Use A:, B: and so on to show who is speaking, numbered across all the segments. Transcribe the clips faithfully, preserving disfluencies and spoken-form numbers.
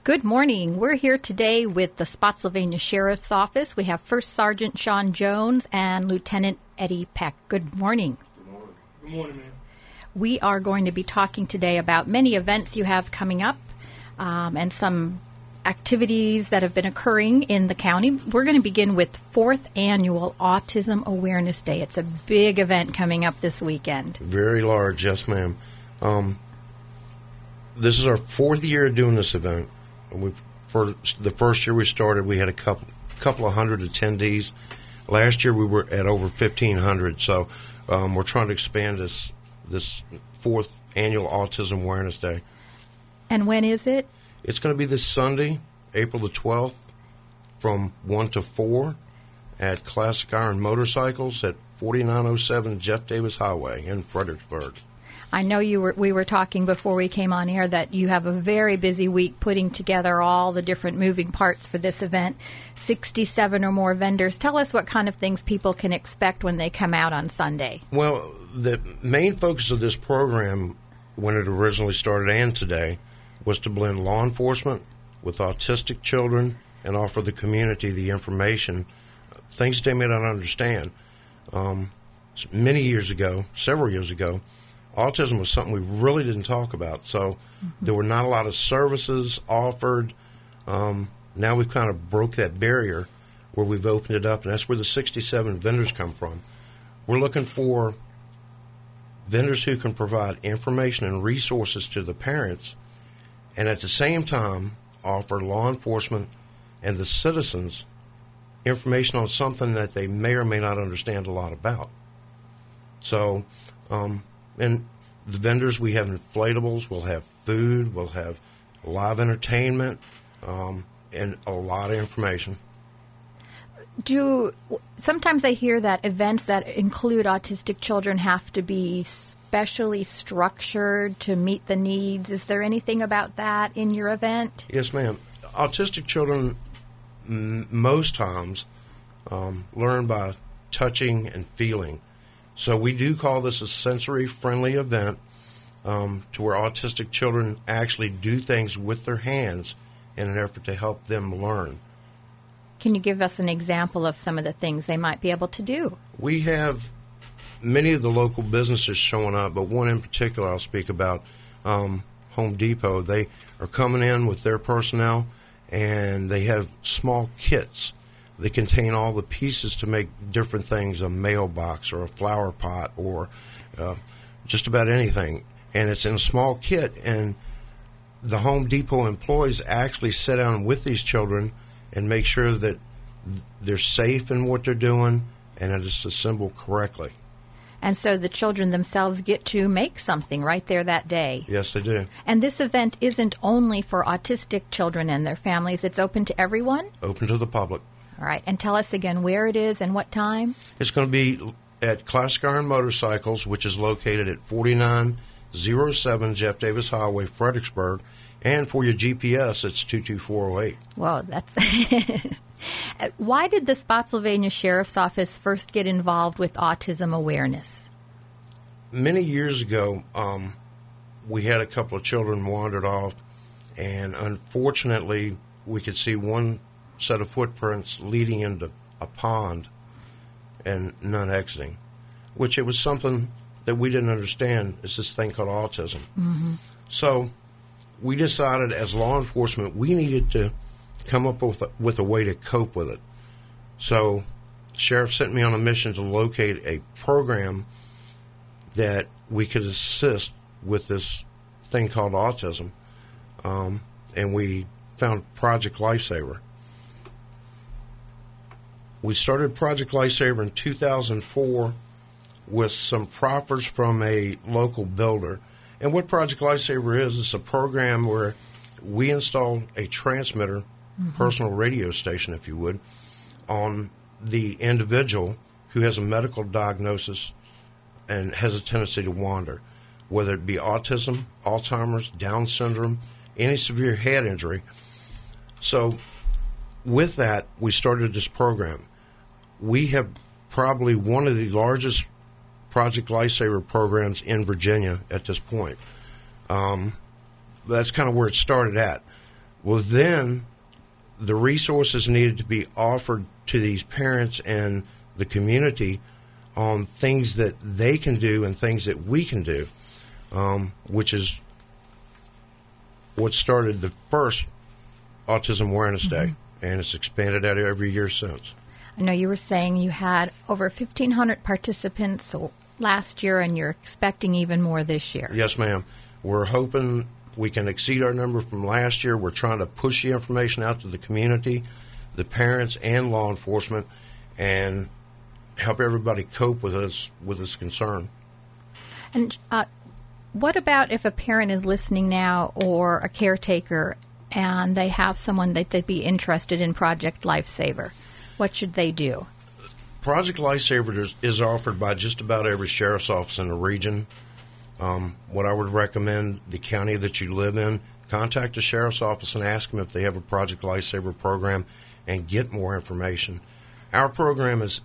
A: Good morning. We're here today with the Spotsylvania Sheriff's Office. We have First Sergeant Sean Jones and Lieutenant Eddie Peck. Good morning.
B: Good morning. Good morning, ma'am.
A: We are going to be talking today about many events you have coming up um, and some activities that have been occurring in the county. We're going to begin with fourth Annual Autism Awareness Day. It's a big event coming up this weekend.
C: Very large, yes, ma'am. Um, this is our fourth year doing this event. We've, for the first year we started, we had a couple couple of hundred attendees. Last year we were at over fifteen hundred. So um, we're trying to expand this this fourth annual Autism Awareness Day.
A: And when is it?
C: It's going to be this Sunday, April the twelfth, from one to four at Classic Iron Motorcycles at forty-nine oh seven Jeff Davis Highway in Fredericksburg.
A: I know you were. We were talking before we came on air that you have a very busy week putting together all the different moving parts for this event. sixty-seven or more vendors. Tell us what kind of things people can expect when they come out on Sunday.
C: Well, the main focus of this program, when it originally started and today, was to blend law enforcement with autistic children and offer the community the information, things they may not understand. Um, many years ago, several years ago, autism was something we really didn't talk about, so mm-hmm. there were not a lot of services offered. Um, now we've kind of broke that barrier where we've opened it up, and that's where the sixty-seven vendors come from. We're looking for vendors who can provide information and resources to the parents and at the same time offer law enforcement and the citizens information on something that they may or may not understand a lot about. So, um, and the vendors, we have inflatables, we'll have food, we'll have live entertainment, um, and a lot of information.
A: Do sometimes I hear that events that include autistic children have to be specially structured to meet the needs. Is there anything about that in your event?
C: Yes, ma'am. Autistic children m- most times um, learn by touching and feeling. So we do call this a sensory-friendly event um, to where autistic children actually do things with their hands in an effort to help them learn.
A: Can you give us an example of some of the things they might be able to do?
C: We have many of the local businesses showing up, but one in particular I'll speak about, um, Home Depot. They are coming in with their personnel, and they have small kits. They contain all the pieces to make different things, a mailbox or a flower pot or uh, just about anything. And it's in a small kit, and the Home Depot employees actually sit down with these children and make sure that they're safe in what they're doing and that it's assembled correctly.
A: And so the children themselves get to make something right there that day.
C: Yes, they do.
A: And this event isn't only for autistic children and their families. It's open to everyone?
C: Open to the public.
A: All right. And tell us again where it is and what time?
C: It's going to be at Classic Iron Motorcycles, which is located at forty-nine oh seven Jeff Davis Highway, Fredericksburg. And for your G P S, it's two two four oh eight.
A: Whoa, that's... Why did the Spotsylvania Sheriff's Office first get involved with autism awareness?
C: Many years ago, um, we had a couple of children wandered off, and unfortunately, we could see one set of footprints leading into a pond and none exiting, which it was something that we didn't understand. It's this thing called autism.
A: Mm-hmm.
C: So we decided as law enforcement we needed to come up with a, with a way to cope with it. So the sheriff sent me on a mission to locate a program that we could assist with this thing called autism, um, and we found Project Lifesaver. We started Project Lifesaver in two thousand four with some proffers from a local builder. And what Project Lifesaver is, it's a program where we install a transmitter, mm-hmm. personal radio station, if you would, on the individual who has a medical diagnosis and has a tendency to wander, whether it be autism, Alzheimer's, Down syndrome, any severe head injury. So with that, we started this program. We have probably one of the largest Project Lifesaver programs in Virginia at this point. Um, that's kind of where it started at. Well, then the resources needed to be offered to these parents and the community on things that they can do and things that we can do, um, which is what started the first Autism Awareness Day, mm-hmm. and it's expanded out every year since.
A: I know you were saying you had over fifteen hundred participants last year, and you're expecting even more this year.
C: Yes, ma'am. We're hoping we can exceed our number from last year. We're trying to push the information out to the community, the parents, and law enforcement, and help everybody cope with this with this concern.
A: And uh, what about if a parent is listening now, or a caretaker, and they have someone that they'd be interested in Project Lifesaver? What should they do?
C: Project Lifesaver is, is offered by just about every sheriff's office in the region. Um, what I would recommend, the county that you live in, contact the sheriff's office and ask them if they have a Project Lifesaver program and get more information. Our program is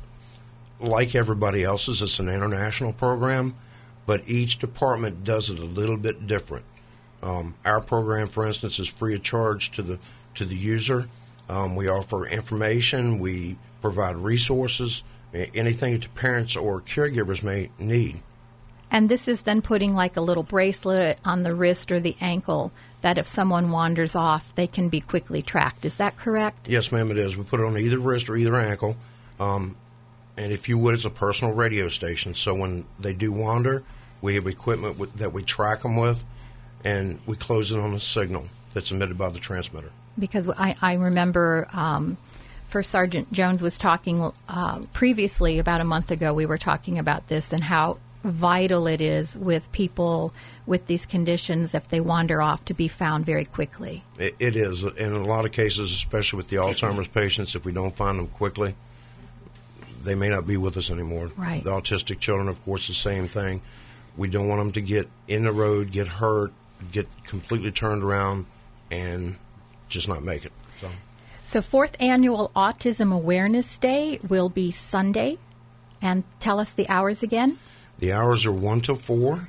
C: like everybody else's. It's an international program, but each department does it a little bit different. Um, our program, for instance, is free of charge to the to the user. Um, we offer information. We provide resources, anything that the parents or caregivers may need.
A: And this is then putting like a little bracelet on the wrist or the ankle that if someone wanders off, they can be quickly tracked. Is that correct?
C: Yes, ma'am, it is. We put it on either wrist or either ankle. Um, and if you would, it's a personal radio station. So when they do wander, we have equipment with, that we track them with, and we close it on a signal that's emitted by the transmitter. Because
A: I, I remember um, First Sergeant Jones was talking uh, previously, about a month ago, we were talking about this and how vital it is with people with these conditions, if they wander off, to be found very quickly.
C: It, it is. In a lot of cases, especially with the Alzheimer's patients, if we don't find them quickly, they may not be with us anymore.
A: Right.
C: The autistic children, of course, the same thing. We don't want them to get in the road, get hurt, get completely turned around, and just not make it. So,
A: so fourth Annual Autism Awareness Day will be Sunday. And tell us the hours again.
C: The hours are one till four.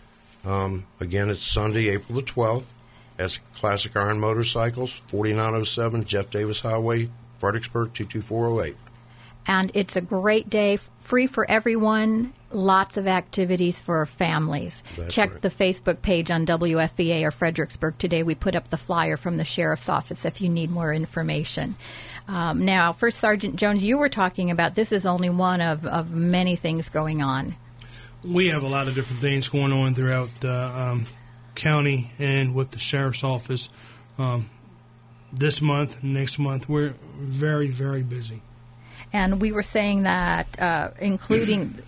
C: Um, again, it's Sunday, April the twelfth. As Classic Iron Motorcycles, forty-nine oh seven Jeff Davis Highway, Fredericksburg, two two four oh eight.
A: And it's a great day, free for everyone, lots of activities for families.
C: That's
A: Check
C: right.
A: the Facebook page on W F V A or Fredericksburg Today. We put up the flyer from the Sheriff's Office if you need more information. Um, now, First Sergeant Jones, you were talking about this is only one of, of many things going on.
B: We have a lot of different things going on throughout the um, county and with the Sheriff's Office. Um, this month, next month, we're very, very busy.
A: And we were saying that uh, including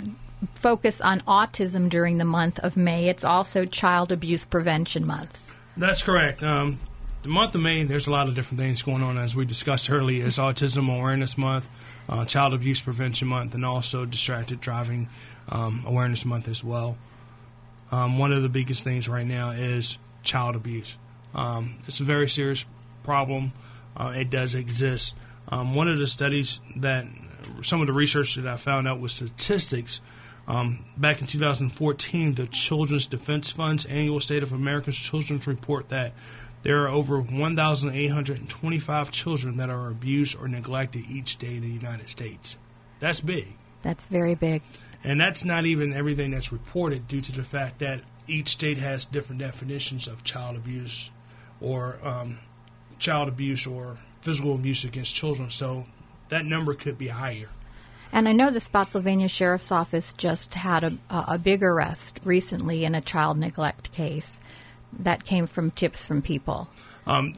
A: focus on autism during the month of May, it's also Child Abuse Prevention Month.
B: That's correct. Um, the month of May, there's a lot of different things going on, as we discussed earlier. It's Autism Awareness Month, uh, Child Abuse Prevention Month, and also Distracted Driving um, Awareness Month as well. Um, one of the biggest things right now is child abuse. Um, it's a very serious problem. Uh, it does exist. Um, one of the studies that, some of the research that I found out was statistics. Um, back in two thousand fourteen, the Children's Defense Fund's annual State of America's Children's report that there are over one thousand eight hundred twenty-five children that are abused or neglected each day in the United States. That's big.
A: That's very big.
B: And that's not even everything that's reported, due to the fact that each state has different definitions of child abuse or um, child abuse or physical abuse against children. So that number could be higher.
A: And I know the Spotsylvania Sheriff's Office just had a, a big arrest recently in a child neglect case. That came from tips from people. Um,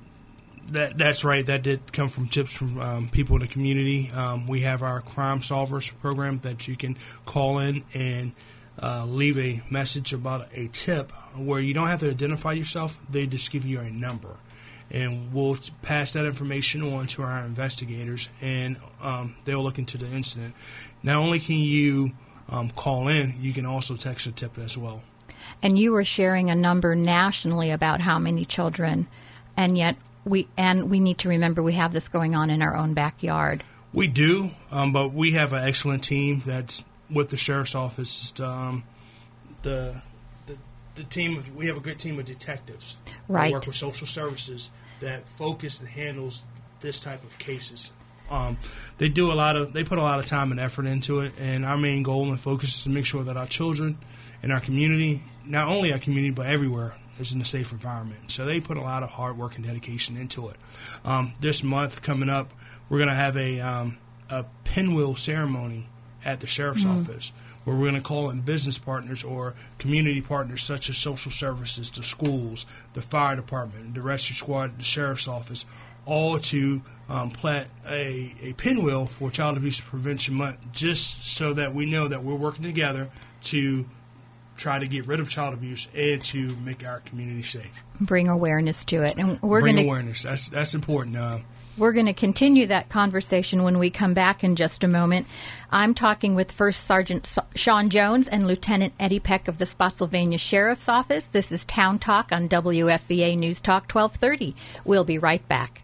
B: that That's right. That did come from tips from um, people in the community. Um, we have our Crime Solvers program that you can call in and uh, leave a message about a tip where you don't have to identify yourself. They just give you a number. And we'll pass that information on to our investigators, and um, they'll look into the incident. Not only can you um, call in, you can also text a tip as well.
A: And you were sharing a number nationally about how many children, and yet we and we need to remember we have this going on in our own backyard.
B: We do, um, but we have an excellent team that's with the Sheriff's Office. Um, the, the the team of, we have a good team of detectives.
A: Right.
B: We work with social services that focus and handles this type of cases. Um, they do a lot of, they put a lot of time and effort into it, and our main goal and focus is to make sure that our children and our community, not only our community but everywhere, is in a safe environment. So they put a lot of hard work and dedication into it. Um, this month coming up, we're going to have a um, a pinwheel ceremony at the sheriff's mm-hmm. office, where we're going to call in business partners or community partners such as social services, the schools, the fire department, the rescue squad, the sheriff's office, all to um, plant a, a pinwheel for Child Abuse Prevention Month, just so that we know that we're working together to try to get rid of child abuse and to make our community safe.
A: Bring awareness to it. And we're
B: Bring
A: gonna,
B: awareness. That's, that's important. Uh,
A: We're going to continue that conversation when we come back in just a moment. I'm talking with First Sergeant Sean Jones and Lieutenant Eddie Peck of the Spotsylvania Sheriff's Office. This is Town Talk on W F V A News Talk twelve thirty. We'll be right back.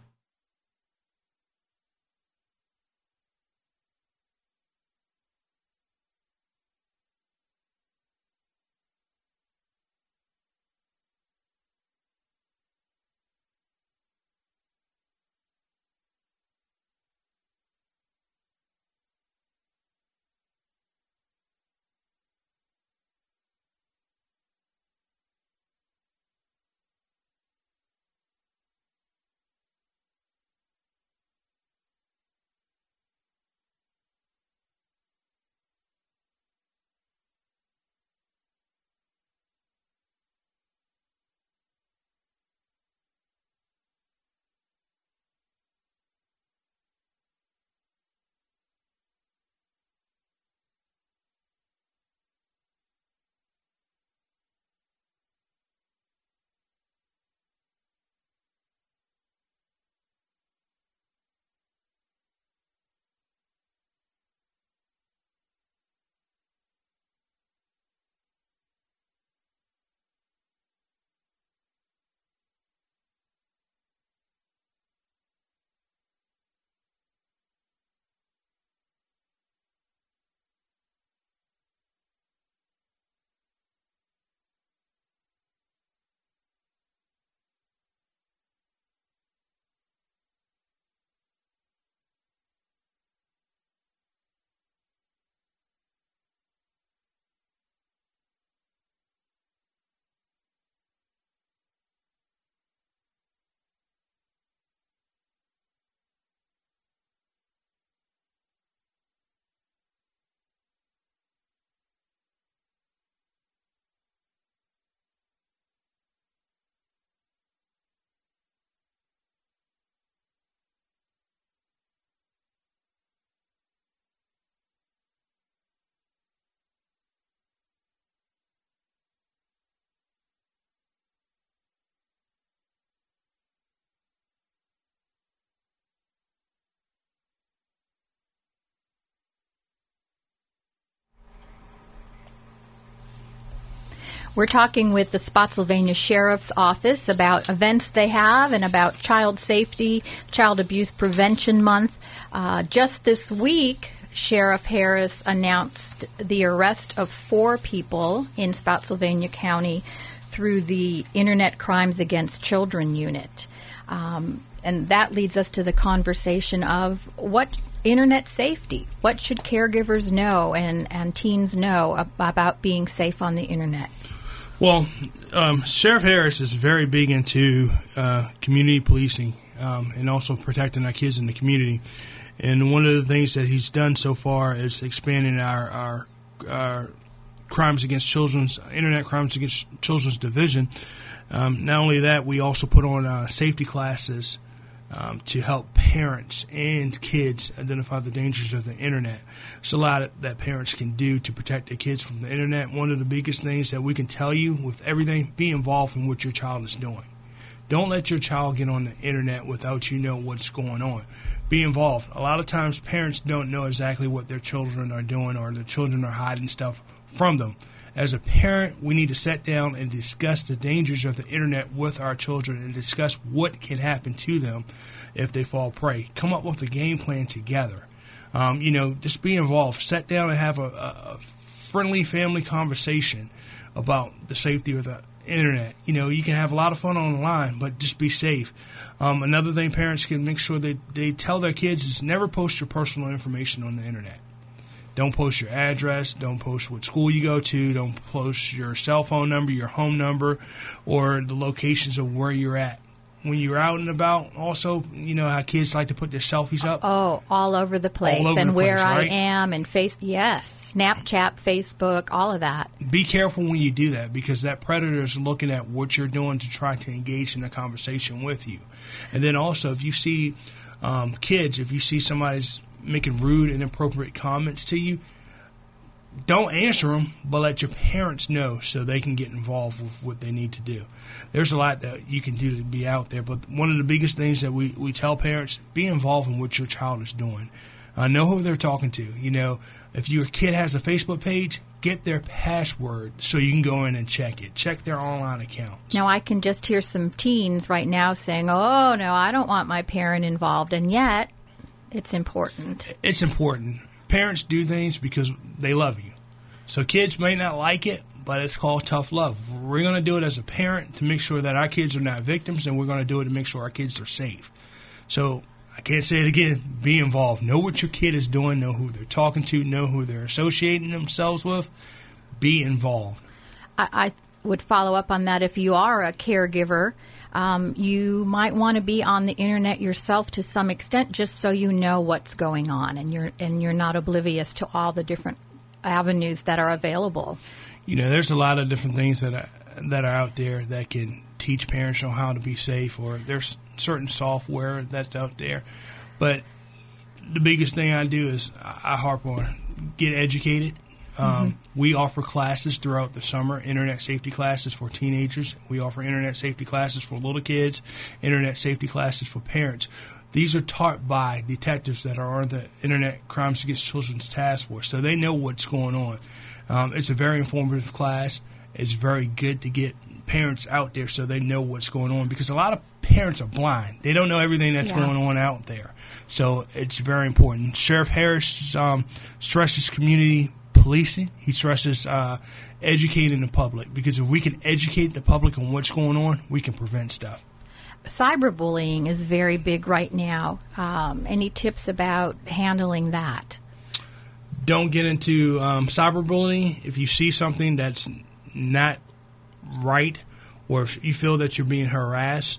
A: We're talking with the Spotsylvania Sheriff's Office about events they have and about child safety, Child Abuse Prevention Month. Uh, just this week, Sheriff Harris announced the arrest of four people in Spotsylvania County through the Internet Crimes Against Children unit. Um, and that leads us to the conversation of what Internet safety. What should caregivers know and, and teens know ab- about being safe on the Internet?
B: Well, um, Sheriff Harris is very big into uh, community policing um, and also protecting our kids in the community. And one of the things that he's done so far is expanding our, our, our crimes against children's, Internet crimes against children's division. Um, not only that, we also put on uh, safety classes Um, to help parents and kids identify the dangers of the Internet. It's a lot that parents can do to protect their kids from the Internet. One of the biggest things that we can tell you with everything, be involved in what your child is doing. Don't let your child get on the Internet without you know what's going on. Be involved. A lot of times parents don't know exactly what their children are doing, or their children are hiding stuff from them. As a parent, we need to sit down and discuss the dangers of the Internet with our children and discuss what can happen to them if they fall prey. Come up with a game plan together. Um, you know, just be involved. Sit down and have a, a friendly family conversation about the safety of the internet. You know, you can have a lot of fun online, but just be safe. Um, another thing parents can make sure they, they tell their kids is never post your personal information on the internet. Don't post your address. Don't post what school you go to. Don't post your cell phone number, your home number, or the locations of where you're at. When you're out and about, also, you know how kids like to put their selfies up?
A: Oh, all over the place.
B: All over
A: and
B: the
A: where
B: place, right?
A: I am and face, yes, Snapchat, Facebook, all of that.
B: Be careful when you do that, because that predator is looking at what you're doing to try to engage in a conversation with you. And then also, if you see um, kids, if you see somebody's making rude and inappropriate comments to you, don't answer them, but let your parents know so they can get involved with what they need to do. There's a lot that you can do to be out there, but one of the biggest things that we, we tell parents, be involved in what your child is doing. Uh, know who they're talking to. You know, if your kid has a Facebook page, get their password so you can go in and check it. Check their online accounts.
A: Now, I can just hear some teens right now saying, oh, no, I don't want my parent involved, and yet it's important.
B: It's important. Parents do things because they love you. So kids may not like it, but it's called tough love. We're going to do it as a parent to make sure that our kids are not victims, and we're going to do it to make sure our kids are safe. So I can't say it again. Be involved. Know what your kid is doing. Know who they're talking to. Know who they're associating themselves with. Be involved.
A: I, I would follow up on that. If you are a caregiver, um, you might want to be on the internet yourself to some extent, just so you know what's going on, and you're and you're not oblivious to all the different avenues that are available.
B: You know, there's a lot of different things that are, that are out there that can teach parents on how to be safe, or there's certain software that's out there. But the biggest thing I do is I harp on get educated. Um, mm-hmm. We offer classes throughout the summer, internet safety classes for teenagers. We offer internet safety classes for little kids, internet safety classes for parents. These are taught by detectives that are on the Internet Crimes Against Children's Task Force, so they know what's going on. Um, it's a very informative class. It's very good to get parents out there so they know what's going on, because a lot of parents are blind. They don't know everything that's
A: yeah.
B: going on out there. So it's very important. Sheriff Harris um, stresses community policing. He stresses uh, educating the public, because if we can educate the public on what's going on, we can prevent stuff.
A: Cyberbullying is very big right now. Um, any tips about handling that?
B: Don't get into um, cyberbullying. If you see something that's not right, or if you feel that you're being harassed,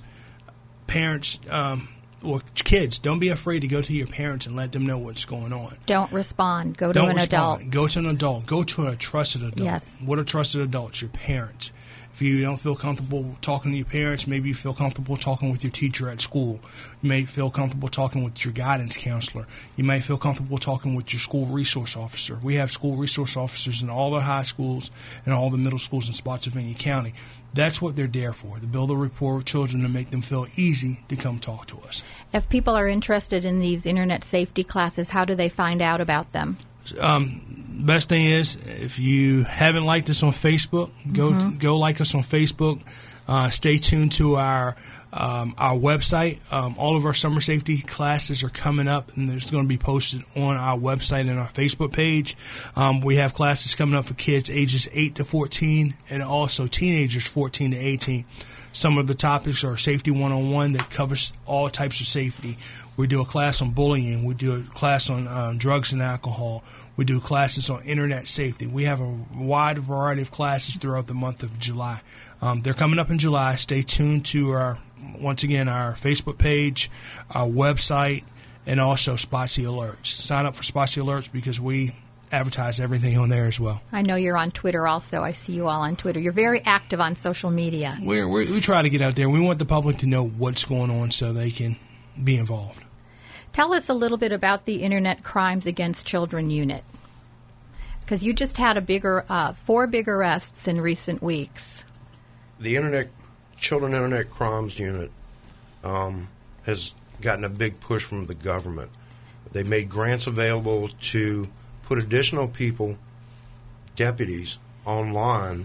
B: parents um, or kids, don't be afraid to go to your parents and let them know what's going on.
A: Don't respond. Go
B: don't
A: to an
B: respond.
A: adult.
B: Go to an adult. Go to a trusted adult.
A: Yes.
B: What are trusted adults? Your parents. If you don't feel comfortable talking to your parents, maybe you feel comfortable talking with your teacher at school. You may feel comfortable talking with your guidance counselor. You may feel comfortable talking with your school resource officer. We have school resource officers in all the high schools and all the middle schools in Spotsylvania County. That's what they're there for, to build a rapport with children, to make them feel easy to come talk to us.
A: If people are interested in these internet safety classes, how do they find out about them?
B: Um, best thing is, if you haven't liked us on Facebook, go mm-hmm. go like us on Facebook. Uh, stay tuned to our um, our website. Um, all of our summer safety classes are coming up, and there's going to be posted on our website and our Facebook page. Um, we have classes coming up for kids ages eight to fourteen, and also teenagers fourteen to eighteen. Some of the topics are Safety one oh one that covers all types of safety. We do a class on bullying. We do a class on um, drugs and alcohol. We do classes on internet safety. We have a wide variety of classes throughout the month of July. Um, they're coming up in July. Stay tuned to our, once again, our Facebook page, our website, and also Spotsy Alerts. Sign up for Spotsy Alerts because we advertise everything on there as well.
A: I know you're on Twitter also. I see you all on Twitter. You're very active on social media.
B: We're, we're, we try to get out there. We want the public to know what's going on so they can be involved.
A: Tell us a little bit about the Internet Crimes Against Children unit, because you just had a bigger, uh, four big arrests in recent weeks.
C: The Internet Children Internet Crimes Unit um, has gotten a big push from the government. They made grants available to put additional people, deputies, online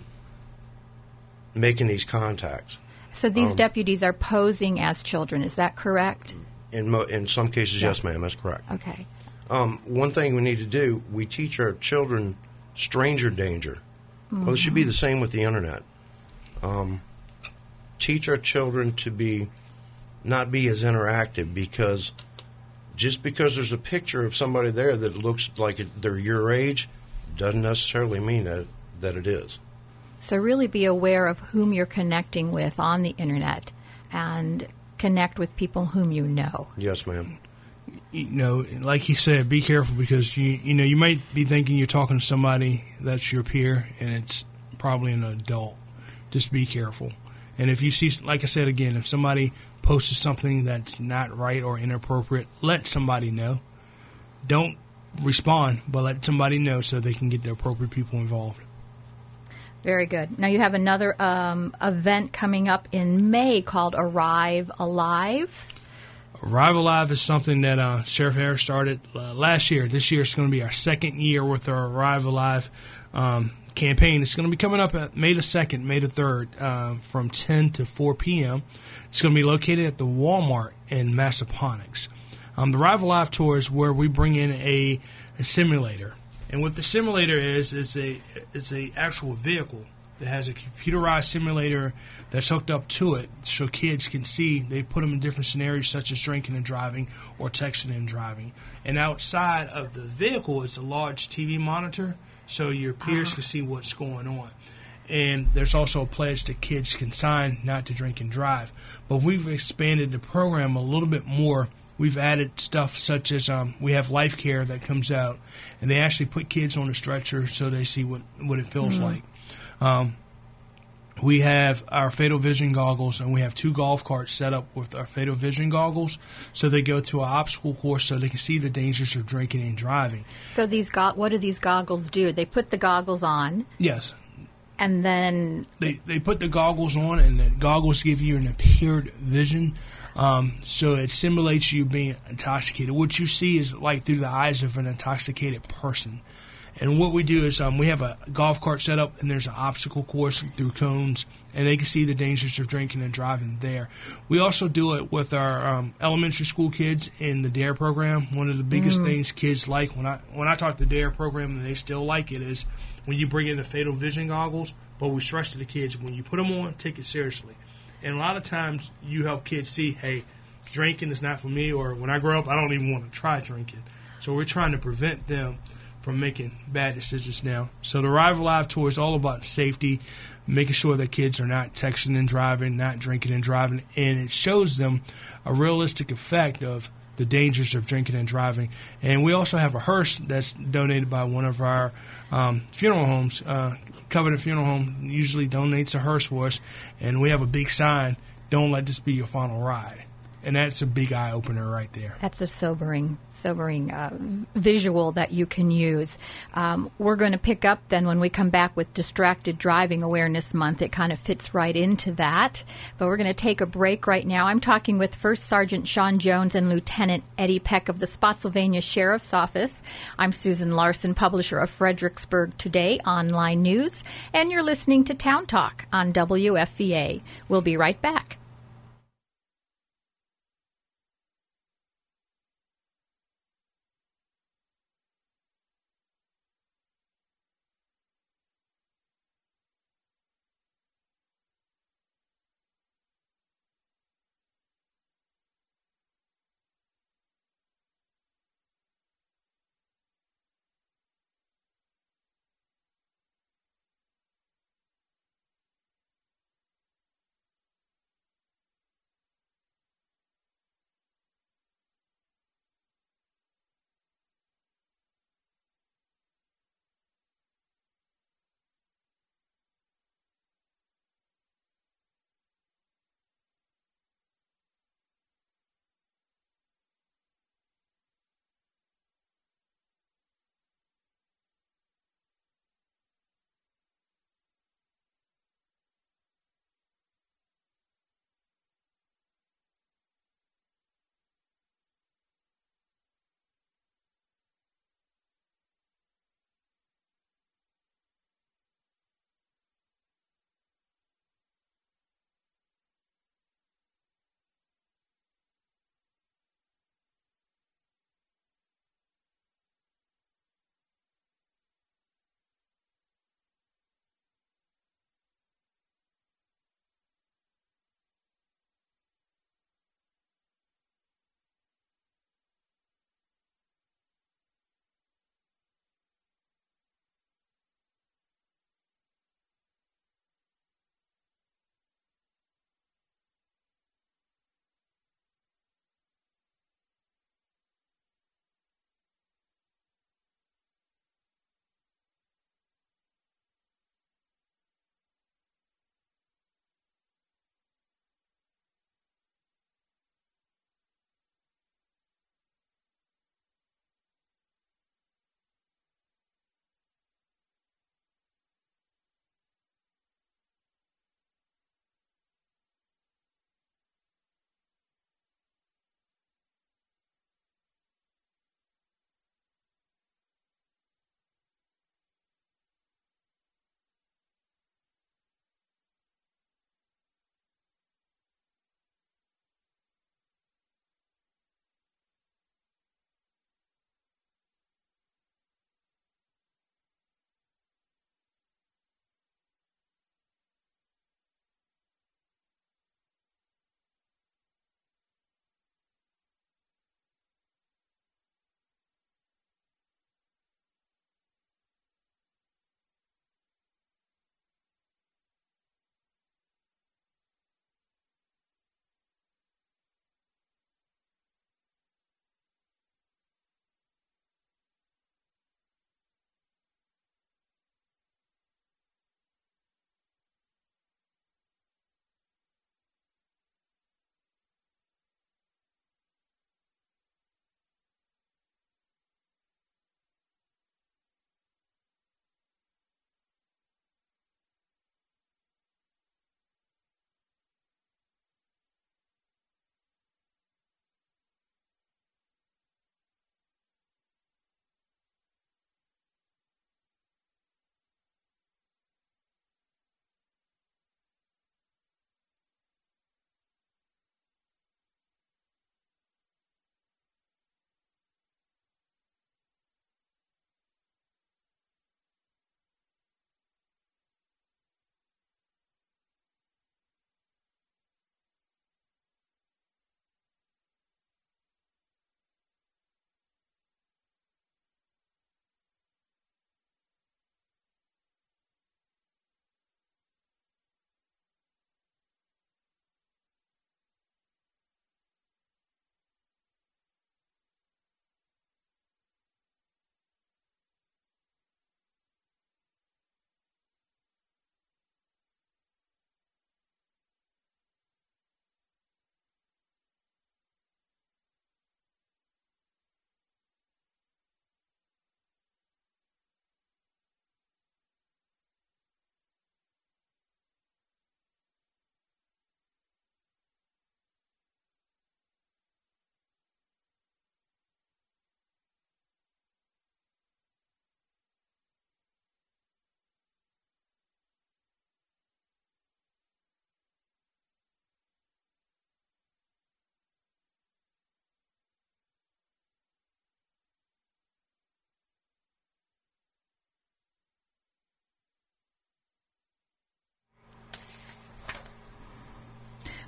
C: making these contacts.
A: So these
C: um,
A: deputies are posing as children, is that correct?
C: In mo- in some cases,
A: yeah.
C: yes, ma'am, that's correct.
A: Okay.
C: Um, one thing we need to do, we teach our children stranger danger. Mm-hmm. Well, it should be the same with the internet. Um, teach our children to be not be as interactive, because just because there's a picture of somebody there that looks like it, they're your age doesn't necessarily mean that that it is.
A: So really be aware of whom you're connecting with on the internet and connect with people whom you know.
C: Yes, ma'am.
B: You know, like he said, be careful, because you you know you might be thinking you're talking to somebody that's your peer, and it's probably an adult. Just be careful. And if you see, like I said again, if somebody posts something that's not right or inappropriate, let somebody know. Don't respond, but let somebody know so they can get the appropriate people involved.
A: Very good. Now you have another um, event coming up in May called Arrive Alive.
B: Arrive Alive is something that uh, Sheriff Harris started uh, last year. This year is going to be our second year with our Arrive Alive um, campaign. It's going to be coming up at May the second, May the third, uh, from ten to four p.m. It's going to be located at the Walmart in Massaponax. Um, the Arrive Alive tour is where we bring in a, a simulator. And what the simulator is, is a is a actual vehicle that has a computerized simulator that's hooked up to it, so kids can see. They put them in different scenarios, such as drinking and driving or texting and driving. And outside of the vehicle is a large T V monitor, so your peers uh-huh. can see what's going on. And there's also a pledge that kids can sign not to drink and drive. But we've expanded the program a little bit more. We've added stuff such as um, we have Life Care that comes out, and they actually put kids on a stretcher so they see what, what it feels mm-hmm. like. Um, we have our Fatal Vision goggles, and we have two golf carts set up with our Fatal Vision goggles, so they go to an obstacle course so they can see the dangers of drinking and driving.
A: So these go- what do these goggles do? They put the goggles on.
B: Yes.
A: And then
B: they they put the goggles on, and the goggles give you an impaired vision. Um, so it simulates you being intoxicated. What you see is like through the eyes of an intoxicated person. And what we do is um, we have a golf cart set up, and there's an obstacle course through cones, and they can see the dangers of drinking and driving there. We also do it with our um, elementary school kids in the DARE program. One of the biggest mm. things kids like, when I when I talk the DARE program and they still like it, is when you bring in the Fatal Vision goggles, but we stress to the kids, when you put them on, take it seriously. And a lot of times you help kids see, hey, drinking is not for me, or when I grow up, I don't even want to try drinking. So we're trying to prevent them from making bad decisions now. So the Arrive Alive tour is all about safety, making sure that kids are not texting and driving, not drinking and driving, and it shows them a realistic effect of the dangers of drinking and driving. And we also have a hearse that's donated by one of our um, funeral homes. Uh, Covenant Funeral Home usually donates a hearse for us, and we have a big sign, "Don't let this be your final ride." And that's a big eye-opener right there.
A: That's a sobering, sobering uh, visual that you can use. Um, we're going to pick up then when we come back with Distracted Driving Awareness Month. It kind of fits right into that. But we're going to take a break right now. I'm talking with First Sergeant Sean Jones and Lieutenant Eddie Peck of the Spotsylvania Sheriff's Office. I'm Susan Larson, publisher of Fredericksburg Today Online News, and you're listening to Town Talk on W F V A. We'll be right back.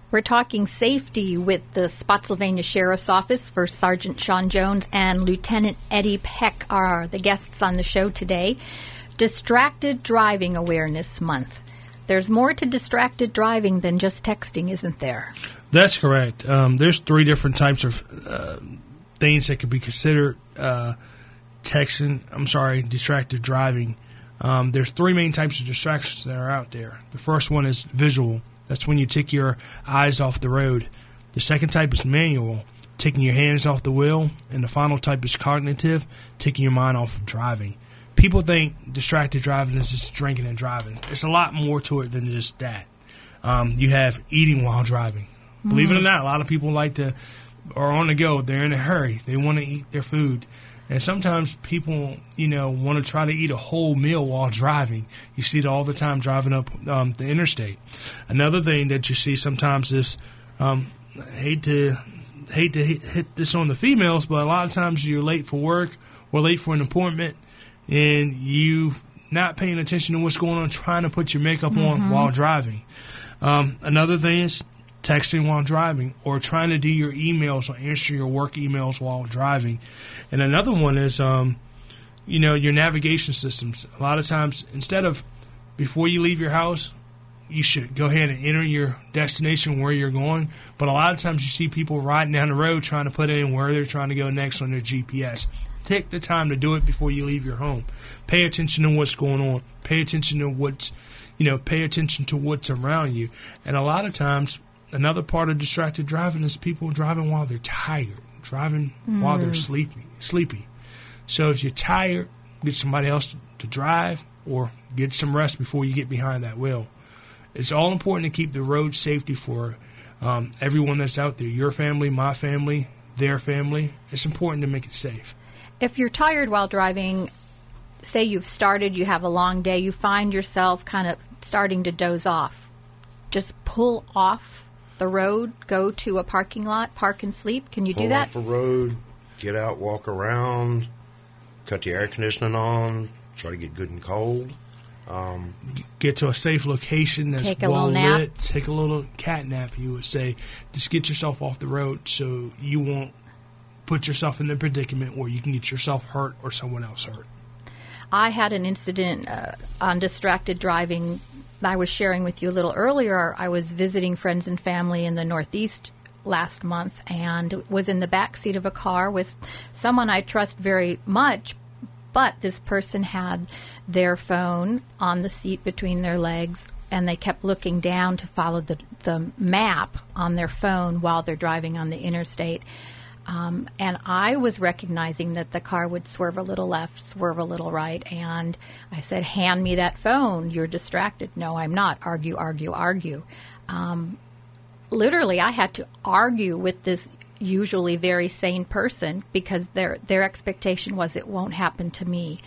A: We're talking safety with the Spotsylvania Sheriff's Office. First Sergeant Sean Jones and Lieutenant Eddie Peck are the guests on the show today. Distracted Driving Awareness Month. There's more to distracted driving than just texting, isn't there?
B: That's correct. Um, there's three different types of uh, things that could be considered uh, texting. I'm sorry, distracted driving. Um, there's three main types of distractions that are out there. The first one is visual. That's when you take your eyes off the road. The second type is manual, taking your hands off the wheel. And the final type is cognitive, taking your mind off of driving. People think distracted driving is just drinking and driving. It's a lot more to it than just that. Um, you have eating while driving. Mm-hmm. Believe it or not, a lot of people like to, are on the go. They're in a hurry. They want to eat their food. And sometimes people, you know, want to try to eat a whole meal while driving. You see it all the time driving up um, the interstate. Another thing that you see sometimes is, um, I hate to hate to hit, hit this on the females, but a lot of times you're late for work or late for an appointment, and you not paying attention to what's going on, trying to put your makeup mm-hmm. on while driving. Um, another thing is texting while driving, or trying to do your emails or answer your work emails while driving. And another one is, um, you know, your navigation systems. A lot of times, instead of before you leave your house, you should go ahead and enter your destination where you're going. But a lot of times you see people riding down the road trying to put in where they're trying to go next on their G P S. Take the time to do it before you leave your home. Pay attention to what's going on. Pay attention to what's, you know, pay attention to what's around you. And a lot of times, another part of distracted driving is people driving while they're tired, driving mm. while they're sleeping, sleepy. So if you're tired, get somebody else to drive or get some rest before you get behind that wheel. It's all important to keep the road safety for um, everyone that's out there, your family, my family, their family. It's important to make it safe.
A: If you're tired while driving, say you've started, you have a long day, you find yourself kind of starting to doze off, just pull off the road, go to a parking lot, park and sleep. Can you
C: pull
A: do that?
C: Pull off the road, get out, walk around, cut the air conditioning on, try to get good and cold. Um,
B: get to a safe location that's
A: take a
B: well
A: little nap.
B: lit. Take a little cat nap, you would say. Just get yourself off the road so you won't put yourself in the predicament where you can get yourself hurt or someone else hurt.
A: I had an incident uh, on distracted driving. I was sharing with you a little earlier. I was visiting friends and family in the Northeast last month and was in the back seat of a car with someone I trust very much, but this person had their phone on the seat between their legs, and they kept looking down to follow the, the map on their phone while they're driving on the interstate. Um, and I was recognizing that the car would swerve a little left, swerve a little right, and I said, hand me that phone. You're distracted. No, I'm not. Argue, argue, argue. Um, literally, I had to argue with this usually very sane person because their their expectation was it won't happen to me.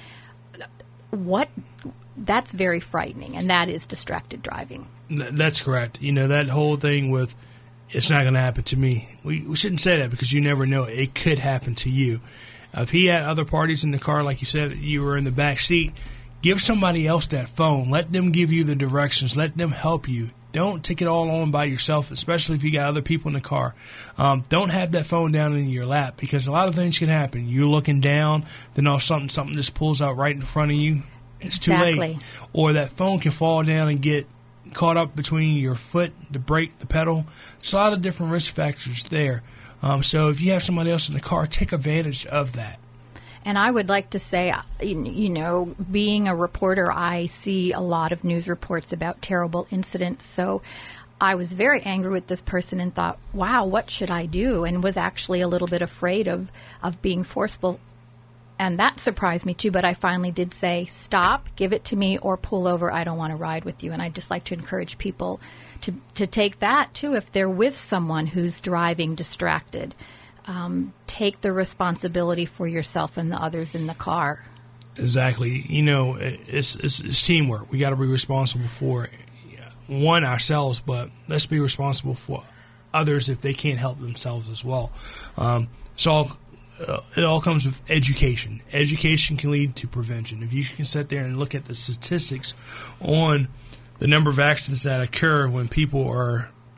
A: What? That's very frightening, and that is distracted driving.
B: That's correct. You know, that whole thing with it's not going to happen to me. We, we shouldn't say that because you never know. It could happen to you. Uh, if he had other parties in the car, like you said, you were in the back seat, give somebody else that phone. Let them give you the directions. Let them help you. Don't take it all on by yourself, especially if you got other people in the car. Um, don't have that phone down in your lap because a lot of things can happen. You're looking down, then all of a sudden something just pulls out right in front of you. It's
A: exactly.
B: too late. Or that phone can fall down and get caught up between your foot, the brake, the pedal. There's a lot of different risk factors there. Um, so if you have somebody else in the car, take advantage of that.
A: And I would like to say, you know, being a reporter, I see a lot of news reports about terrible incidents. So I was very angry with this person and thought, wow, what should I do? And was actually a little bit afraid of, of being forceful. And that surprised me, too. But I finally did say, stop, give it to me, or pull over. I don't want to ride with you. And I'd just like to encourage people to, to take that, too, if they're with someone who's driving distracted. Um, take the responsibility for yourself and the others in the car.
B: Exactly. You know, it's, it's, it's teamwork. We got to be responsible for, one, ourselves, but let's be responsible for others if they can't help themselves as well. Um, it's all, uh, it all comes with education. Education can lead to prevention. If you can sit there and look at the statistics on the number of accidents that occur when people are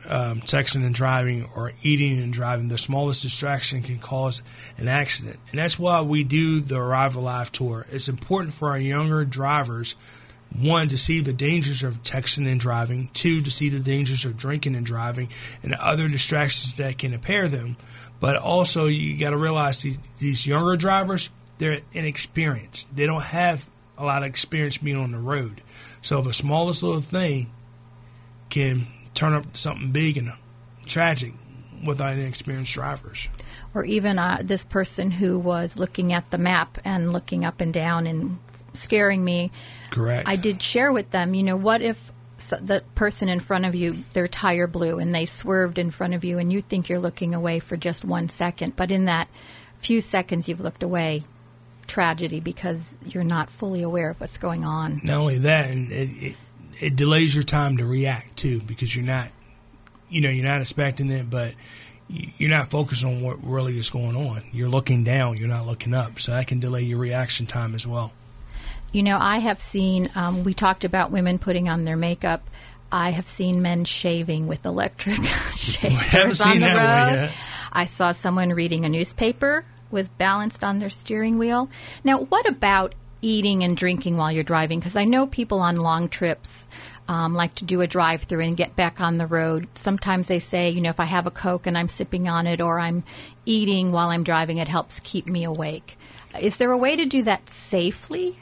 B: um, texting and driving or eating and driving, the smallest distraction can cause an accident. And that's why we do the Arrive Alive tour. It's important for our younger drivers, one, to see the dangers of texting and driving, two, to see the dangers of drinking and driving, and the other distractions that can impair them. But also, you got to realize these, these younger drivers, they're inexperienced. They don't have a lot of experience being on the road. So the smallest little thing can turn up to something big and tragic with our inexperienced drivers.
A: Or even uh, this person who was looking at the map and looking up and down and scaring me.
B: Correct.
A: I did share with them, you know, what if the person in front of you, their tire blew and they swerved in front of you and you think you're looking away for just one second, but in that few seconds you've looked away. Tragedy, because you're not fully aware of what's going on.
B: Not only that, and it, it, it delays your time to react too, because you're not, you know, you're not expecting it, but you're not focused on what really is going on. You're looking down, you're not looking up, so that can delay your reaction time as well.
A: You know, I have seen, um, we talked about women putting on their makeup. I have seen men shaving with electric shavers on the road. I saw someone reading a newspaper, was balanced on their steering wheel. Now, what about eating and drinking while you're driving? Because I know people on long trips um, like to do a drive-through and get back on the road. Sometimes they say, you know, if I have a Coke and I'm sipping on it or I'm eating while I'm driving, it helps keep me awake. Is there a way to do that safely?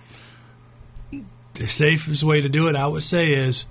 B: The safest way to do it, I would say, is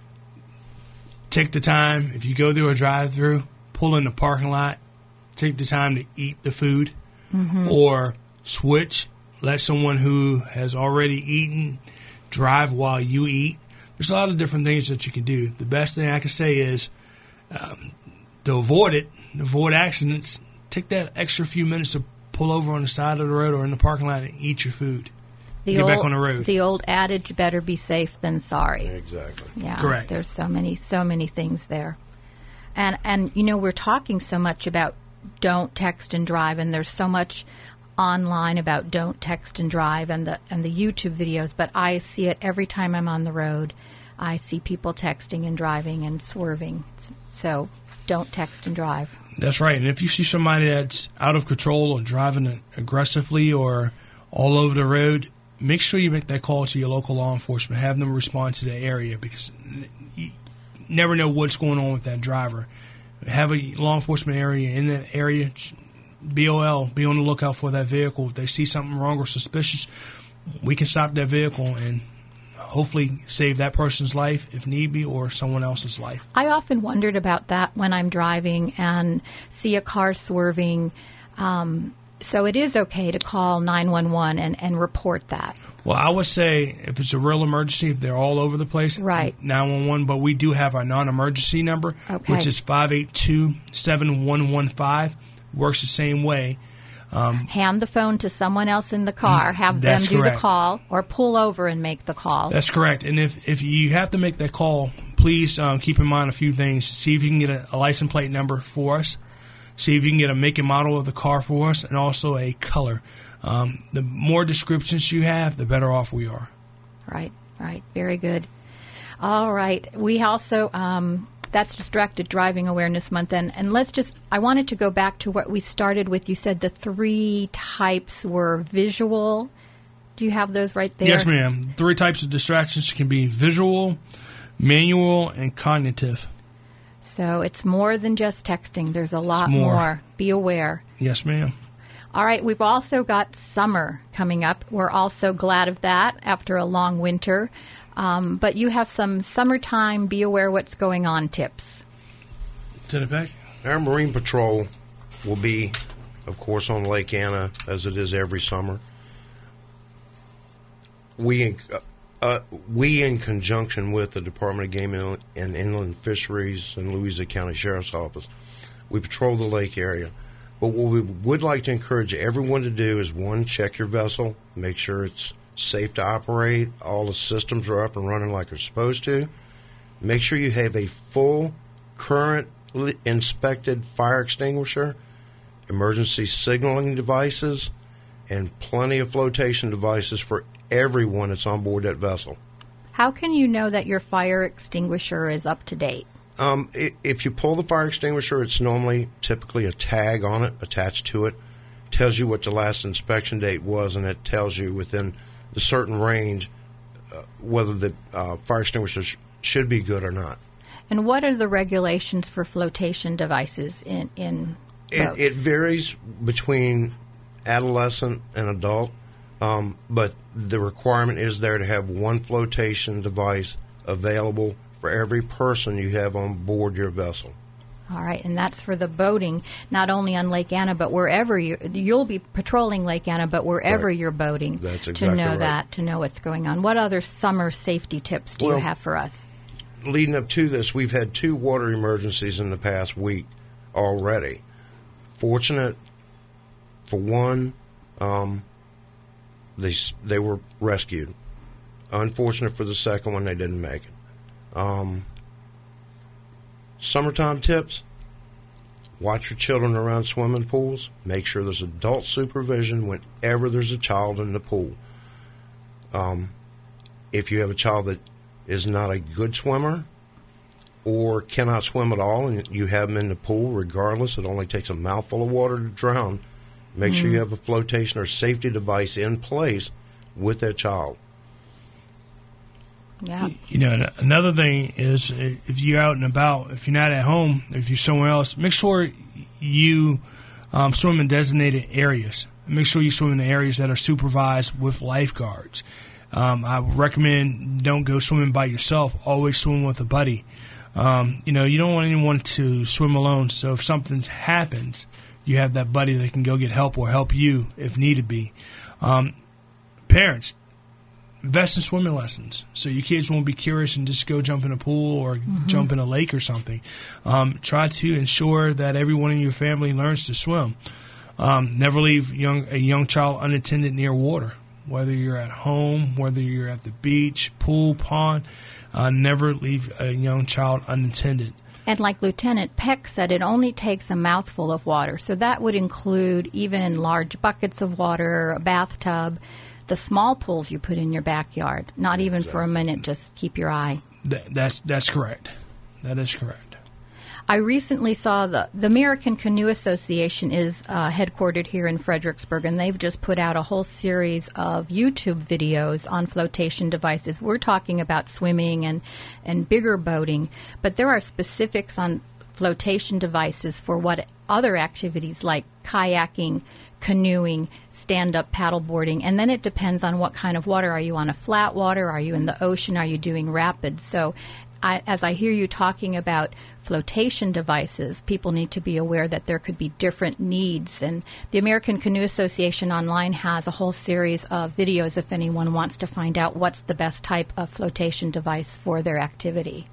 B: take the time. If you go through a drive-through, pull in the parking lot, take the time to eat the food. Mm-hmm. Or switch, let someone who has already eaten drive while you eat. There's a lot of different things that you can do. The best thing I can say is um, to avoid it, avoid accidents, take that extra few minutes to pull over on the side of the road or in the parking lot and eat your food.
A: The
B: Get
A: old,
B: back on the road.
A: The old adage, better be safe than sorry.
C: Exactly.
A: Yeah,
B: correct.
A: There's so many, so many things there. And, and you know, we're talking so much about don't text and drive, and there's so much online about don't text and drive and the and the YouTube videos, but I see it every time I'm on the road. I see people texting and driving and swerving. So don't text and drive.
B: That's right. And if you see somebody that's out of control or driving aggressively or all over the road, make sure you make that call to your local law enforcement. Have them respond to the area, because you never know what's going on with that driver. Have a law enforcement area in that area, B O L, be on the lookout for that vehicle. If they see something wrong or suspicious, we can stop that vehicle and hopefully save that person's life if need be, or someone else's life.
A: I often wondered about that when I'm driving and see a car swerving. Um, so it is okay to call nine one one and, and report that.
B: Well, I would say if it's a real emergency, if they're all over the place,
A: right,
B: nine one one, but we do have our non-emergency number,
A: okay,
B: which is five eight two, seven one one five. Works the same way. Um,
A: Hand the phone to someone else in the car, have them do
B: correct.
A: the call, or pull over and make the call.
B: That's correct. And if, if you have to make that call, please um, keep in mind a few things. See if you can get a, a license plate number for us. See if you can get a make and model of the car for us, and also a color. Um, the more descriptions you have, the better off we are.
A: Right, right. Very good. All right. We also, um, that's Distracted Driving Awareness Month. And, and let's just, I wanted to go back to what we started with. You said the three types were visual. Do you have those right there?
B: Yes, ma'am. Three types of distractions can be visual, manual, and cognitive.
A: So it's more than just texting. There's a lot
B: more.
A: more. Be aware.
B: Yes, ma'am.
A: All right, we've also got summer coming up. We're also glad of that after a long winter. Um, but you have some summertime be aware what's going on tips.
B: Lieutenant Peck?
C: Our Marine Patrol will be, of course, on Lake Anna, as it is every summer. We, uh, uh, we in conjunction with the Department of Game and Inland Fisheries and Louisa County Sheriff's Office, we patrol the lake area. But what we would like to encourage everyone to do is, one, check your vessel, make sure it's safe to operate, all the systems are up and running like they're supposed to. Make sure you have a full, current inspected fire extinguisher, emergency signaling devices, and plenty of flotation devices for everyone that's on board that vessel.
A: How can you know that your fire extinguisher is up to date?
C: Um, i if you pull the fire extinguisher, it's normally typically a tag on it attached to it. Tells you what the last inspection date was, and it tells you within the certain range uh, whether the uh, fire extinguisher sh should be good or not.
A: And what are the regulations for flotation devices in in boats?
C: It, it varies between adolescent and adult, um, but the requirement is there to have one flotation device available for every person you have on board your vessel.
A: All right, and that's for the boating, not only on Lake Anna, but wherever you you'll be patrolling Lake Anna, but wherever
C: right.
A: you're boating.
C: That's exactly
A: to know
C: right.
A: that, to know what's going on. What other summer safety tips do
C: well,
A: you have for us?
C: Leading up to this, we've had two water emergencies in the past week already. Fortunate for one, um, they they were rescued. Unfortunate for the second one, they didn't make it. Um, Summertime tips: watch your children around swimming pools. Make sure there's adult supervision whenever there's a child in the pool. Um, if you have a child that is not a good swimmer or cannot swim at all and you have them in the pool, regardless, it only takes a mouthful of water to drown, make mm-hmm. sure you have a flotation or safety device in place with that child.
A: Yeah.
B: You know, another thing is if you're out and about, if you're not at home, if you're somewhere else, make sure you um, swim in designated areas. Make sure you swim in the areas that are supervised with lifeguards. Um, I would recommend don't go swimming by yourself. Always swim with a buddy. Um, you know, you don't want anyone to swim alone. So if something happens, you have that buddy that can go get help or help you if needed be. Um, parents, invest in swimming lessons so your kids won't be curious and just go jump in a pool or mm-hmm. jump in a lake or something. Um, try to ensure that everyone in your family learns to swim. Um, never leave young, a young child unattended near water, whether you're at home, whether you're at the beach, pool, pond. Uh, never leave a young child unattended.
A: And like Lieutenant Peck said, it only takes a mouthful of water. So that would include even large buckets of water, a bathtub, the small pools you put in your backyard. Not even exactly. for a minute, just keep your eye.
B: That, that's that's correct. That is correct.
A: I recently saw the, the American Canoe Association is uh, headquartered here in Fredericksburg, and they've just put out a whole series of YouTube videos on flotation devices. We're talking about swimming and, and bigger boating, but there are specifics on flotation devices for what other activities like kayaking, canoeing, stand-up paddleboarding, and then it depends on what kind of water. Are you on a flat water? Are you in the ocean? Are you doing rapids? So I, as I hear you talking about flotation devices, people need to be aware that there could be different needs. And the American Canoe Association online has a whole series of videos if anyone wants to find out what's the best type of flotation device for their activity.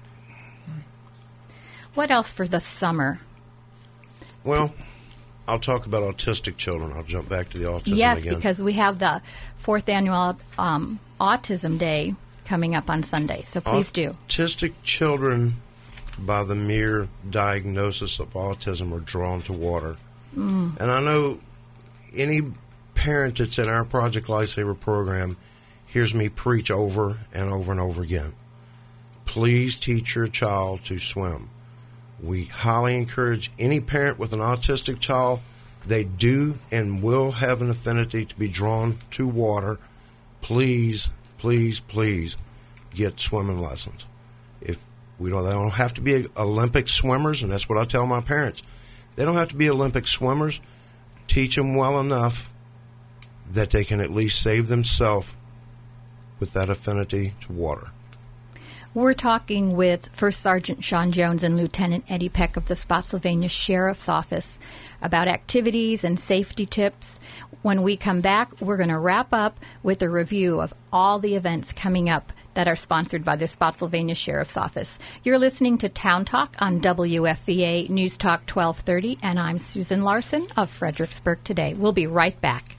A: What else for the summer?
C: Well, I'll talk about autistic children. I'll jump back to the autism
A: yes,
C: again.
A: Yes, because we have the fourth annual um, Autism Day coming up on Sunday, so please do.
C: Autistic children, by the mere diagnosis of autism, are drawn to water. Mm. And I know any parent that's in our Project Lifesaver program hears me preach over and over and over again. Please teach your child to swim. We highly encourage any parent with an autistic child, they do and will have an affinity to be drawn to water. Please, please, please get swimming lessons. If we don't, they don't have to be Olympic swimmers, and that's what I tell my parents. They don't have to be Olympic swimmers. Teach them well enough that they can at least save themselves with that affinity to water.
A: We're talking with First Sergeant Sean Jones and Lieutenant Eddie Peck of the Spotsylvania Sheriff's Office about activities and safety tips. When we come back, we're going to wrap up with a review of all the events coming up that are sponsored by the Spotsylvania Sheriff's Office. You're listening to Town Talk on W F V A News Talk twelve thirty, and I'm Susan Larson of Fredericksburg Today. We'll be right back.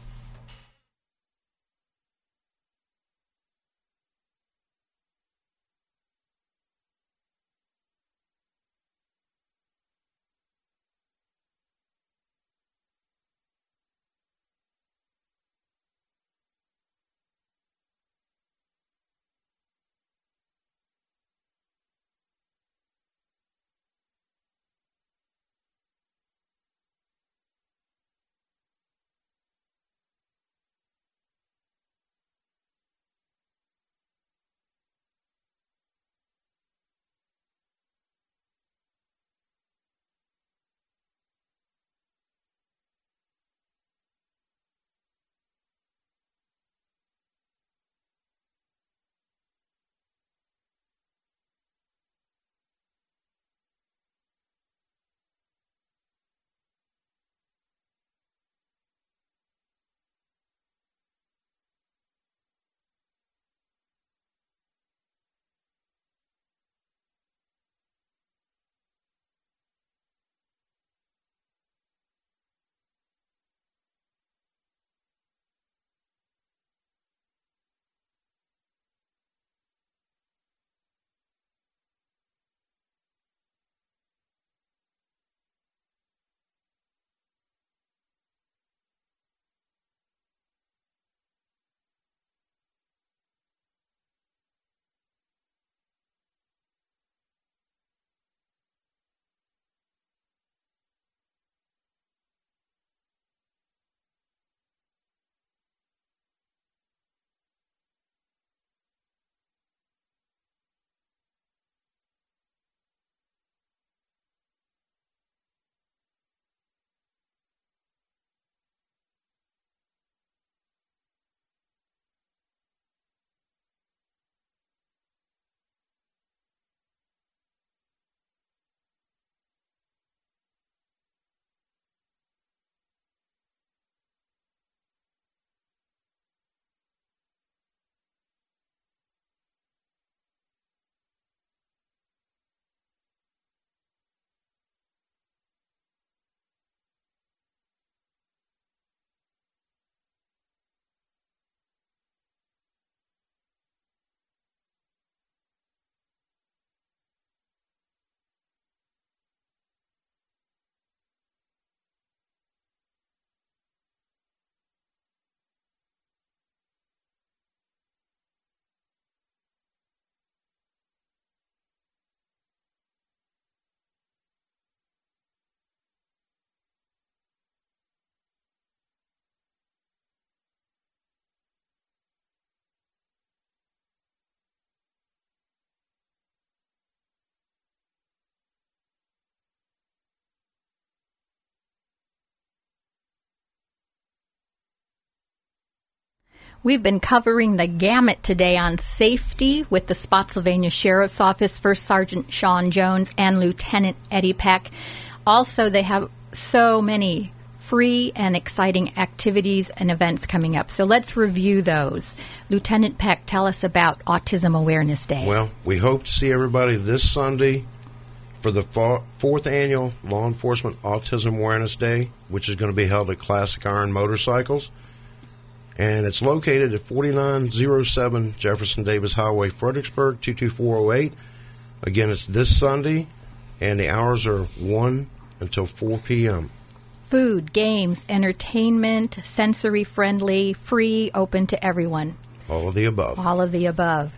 A: We've been covering the gamut today on safety with the Spotsylvania Sheriff's Office, First Sergeant Sean Jones and Lieutenant Eddie Peck. Also, they have so many free and exciting activities and events coming up. So let's review those. Lieutenant Peck, tell us about Autism Awareness Day.
C: Well, we hope to see everybody this Sunday for the fourth annual Law Enforcement Autism Awareness Day, which is going to be held at Classic Iron Motorcycles. And it's located at forty-nine oh seven Jefferson Davis Highway, Fredericksburg, two two four oh eight. Again, it's this Sunday, and the hours are one until four p.m.
A: Food, games, entertainment, sensory-friendly, free, open to everyone.
C: All of the above.
A: All of the above.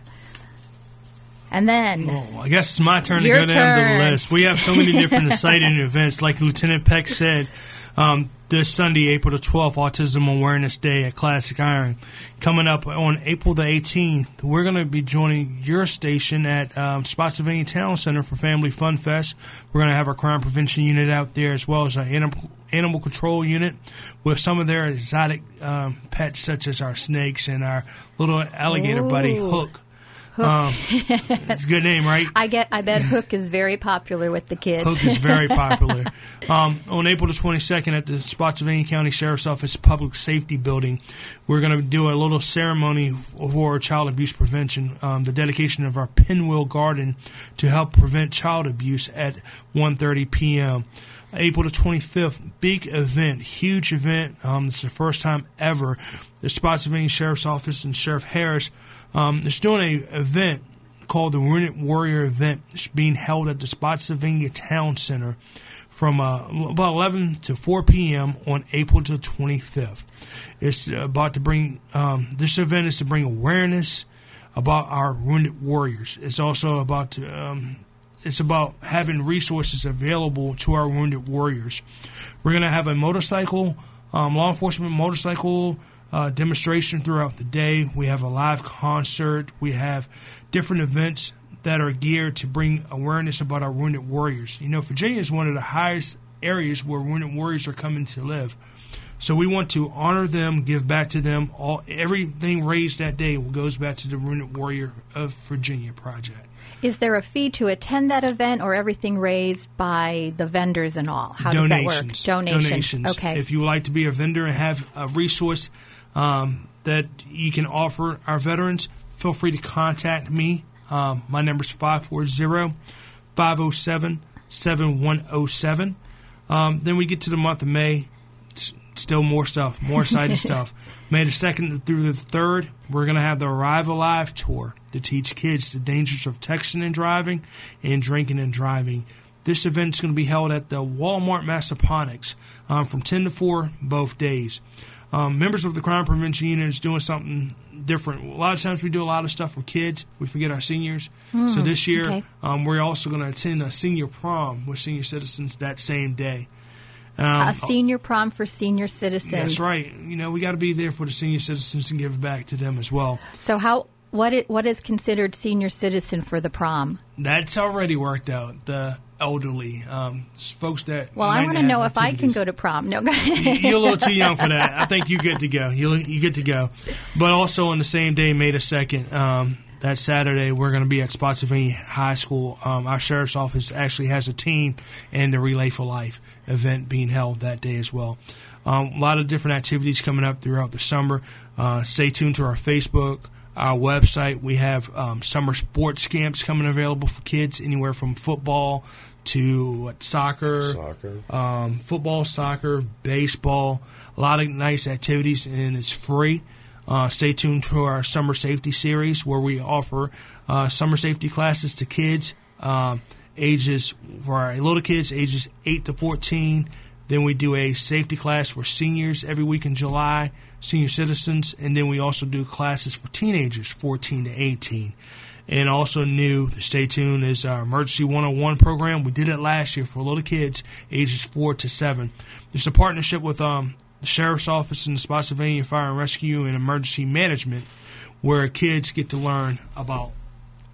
A: And then...
B: Oh, I guess it's my turn to
A: Your
B: go down
A: turn.
B: to the list. We have so many different exciting events. Like Lieutenant Peck said, um, this Sunday, April the twelfth, Autism Awareness Day at Classic Iron. Coming up on April the eighteenth, we're going to be joining your station at um, Spotsylvania Town Center for Family Fun Fest. We're going to have our crime prevention unit out there, as well as our animal, animal control unit with some of their exotic um, pets, such as our snakes and our little alligator
A: Ooh.
B: buddy, Hook.
A: Hook.
B: Um, it's a good name, right?
A: I get. I bet Hook is very popular with the kids.
B: Hook is very popular. Um, on April the twenty-second at the Spotsylvania County Sheriff's Office Public Safety Building, we're going to do a little ceremony for child abuse prevention, um, the dedication of our Pinwheel Garden to help prevent child abuse at one thirty p.m. April the twenty-fifth, big event, huge event. Um, it's the first time ever the Spotsylvania Sheriff's Office and Sheriff Harris um, is doing an event called the Wounded Warrior Event. It's being held at the Spotsylvania Town Center from uh, about eleven to four p.m. on April the twenty-fifth. It's about to bring, um, this event is to bring awareness about our wounded warriors. It's also about to, um, It's about having resources available to our wounded warriors. We're going to have a motorcycle, um, law enforcement motorcycle uh, demonstration throughout the day. We have a live concert. We have different events that are geared to bring awareness about our wounded warriors. You know, Virginia is one of the highest areas where wounded warriors are coming to live. So we want to honor them, give back to them. All everything raised that day goes back to the Wounded Warrior of Virginia project.
A: Is there a fee to attend that event, or everything raised by the vendors and all? How
B: Donations.
A: does that work? Donations.
B: Donations.
A: Okay.
B: If you would like to be a vendor and have a resource um, that you can offer our veterans, feel free to contact me. Um, my number is five four zero, five zero seven, seven one zero seven. Um, then we get to the month of May. It's still more stuff, more exciting stuff. May the second through the third, we're going to have the Arrive Alive tour to teach kids the dangers of texting and driving and drinking and driving. This event is going to be held at the Walmart Massaponics um, from ten to four both days. Um, members of the Crime Prevention Unit is doing something different. A lot of times we do a lot of stuff for kids. We forget our seniors. Mm, so this year,
A: okay. um,
B: we're also going to attend a senior prom with senior citizens that same day.
A: Um, a senior prom for senior citizens.
B: That's right. You know, we got to be there for the senior citizens and give back to them as well.
A: So how what it, what is considered senior citizen for the prom?
B: That's already worked out. The elderly, um, folks that.
A: Well, I want to know if I can go to prom. No,
B: you're a little too young for that. I think you get to go. You you get to go. But also on the same day, May the second. Um, That Saturday, we're going to be at Spotsylvania High School. Um, our sheriff's office actually has a team and the Relay for Life event being held that day as well. Um, a lot of different activities coming up throughout the summer. Uh, stay tuned to our Facebook, our website. We have um, summer sports camps coming available for kids, anywhere from football to what, soccer,
C: Soccer.
B: Um, football, soccer, baseball. A lot of nice activities, and it's free. Uh, stay tuned to our summer safety series, where we offer uh, summer safety classes to kids um, ages for our little kids ages eight to fourteen. Then we do a safety class for seniors every week in July, senior citizens, and then we also do classes for teenagers fourteen to eighteen. And also new, stay tuned, is our Emergency one oh one program. We did it last year for little kids ages four to seven. There's a partnership with um. the Sheriff's Office and the Spotsylvania Fire and Rescue and Emergency Management, where kids get to learn about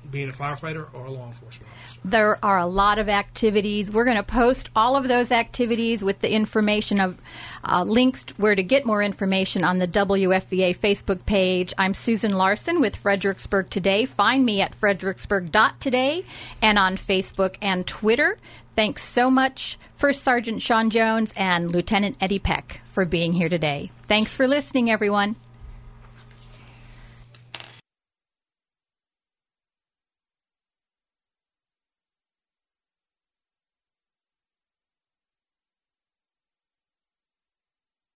B: being a firefighter or a law enforcement officer.
A: There are a lot of activities. We're going to post all of those activities with the information of uh, links where to get more information on the W F V A Facebook page. I'm Susan Larson with Fredericksburg Today. Find me at fredericksburg dot today and on Facebook and Twitter. Thanks so much, First Sergeant Sean Jones and Lieutenant Eddie Peck, for being here today. Thanks for listening, everyone.